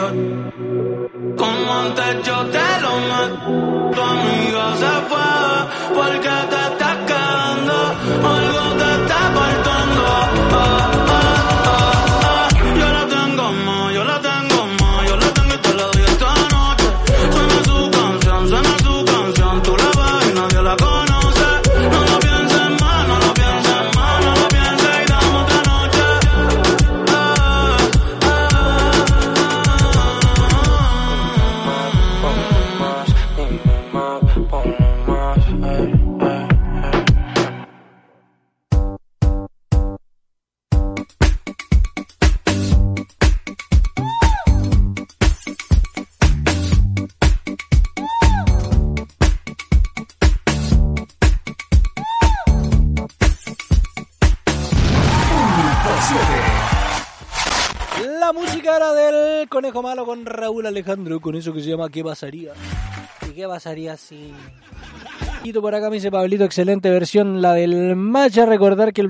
Como antes yo te lo meto, tu amiga se fue porque te estás quedando, algo te está faltando. Yo la tengo más, yo la tengo más, yo la tengo y te la doy esta noche. Suena su canción, tú la ves y nadie la conoce. No lo pienses más, no lo pienses más, no lo pienses y dame otra noche. La música era del Conejo Malo con Raúl Alejandro, con eso que se llama ¿Qué pasaría? ¿Y qué pasaría si...? Por acá me dice Pablito, excelente versión, la del Macha. Recordar que el